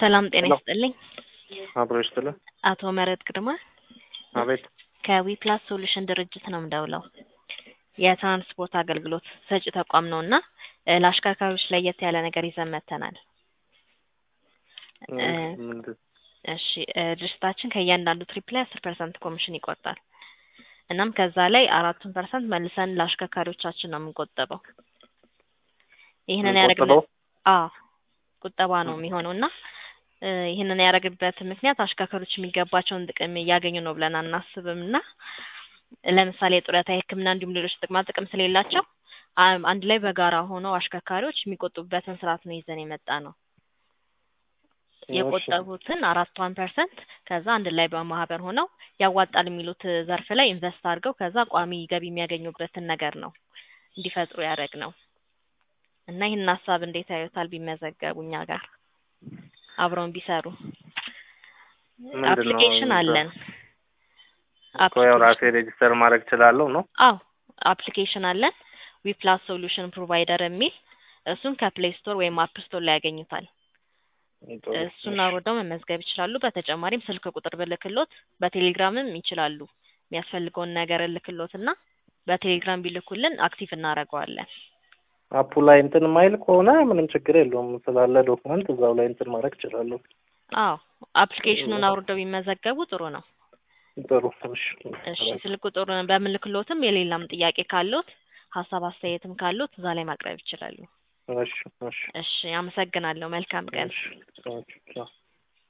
ሰላም ጤና ሄሎ ይስጥልኝ። አብሮ ይስጥልኝ። አቶ መረጥ ግርማ አቤት። ከዊፕላስ ሶሉሽን ድርጅት ነው የምደውለው። የትራንስፖርት አገልግሎት ሰጪ ተቋም ነውና ለአሽከርካሪዎች ለየት ያለ ነገር ይዘን መጥተናል። ምንድን? እሺ ድርጅታችን ከእያንዳንዱ ትሪፕ ላይ 10% ኮሚሽን ይቆርጣል። እናም ከዛ ላይ 4% መልሰን ለአሽከርካሪዎቻችን ነው የምንቆጥበው። ይሄንን ያደረግነው ቁጠባ ነው የሚሆነውና ይሄንን ያደረግበት ምክንያት አሽከርካሪዎች የሚገባቸውን ጥቅም እያገኙ ነው ብለን አናስብምና ለምሳሌ ጡረታ፣ ሕክምና እንዲሁም ሌሎች ጥቅም ስለሌላቸው አንድ ላይ በጋራ ሆነው አሽከርካሪዎች የሚቆጥቡበትን ስርዓት ነው ይዘን የመጣ ነው። የቆጠቡትን 4% ከዛ አንድ ላይ በማህበር ሆነው ያዋጣል የሚሉት ዘርፍ ላይ ኢንቨስት አድርገው ከዛ ቋሚ ገቢ የሚያገኙበትን ነገር ነው እንዲፈጥሩ ያደረግነው። እና ይሄን ሐሳብ እንዴት ያዩታል ቢመዘገቡ እኛ ጋር አብረውን ቢሰሩ? አፕሊኬሽን አለን። ያው ራሴ ሬጂስተር ማድረግ እችላለሁ ነው? አዎ አፕሊኬሽን አለን ዊፕላስ ሶሉሽን ፕሮቫይደር የሚል እሱን ከፕሌይ ስቶር ወይም አፕ ስቶር ላይ ያገኙታል። እሱን አውርደው መመዝገብ ይችላሉ። በተጨማሪም ስልክ ቁጥር ብልክሎት በቴሌግራምም ይችላሉ። የሚያስፈልገውን ነገር ልክሎትና በቴሌግራም ቢልኩልን አክቲቭ እናደርገዋለን። አፑ ላይ እንትን ማይል ከሆነ ምንም ችግር የለውም። ስላለ ዶክመንት እዛው ላይ እንትን ማድረግ እችላለሁ። አዎ አፕሊኬሽኑን አውርደው ቢመዘገቡ ጥሩ ነው። ጥሩ። እሺ ስልክ ቁጥሩን በምልክሎትም የሌላም ጥያቄ ካሉት ሀሳብ አስተያየትም ካሉት እዛ ላይ ማቅረብ ይችላሉ። እሺ። እሺ አመሰግናለሁ። መልካም ቀን። እሺ።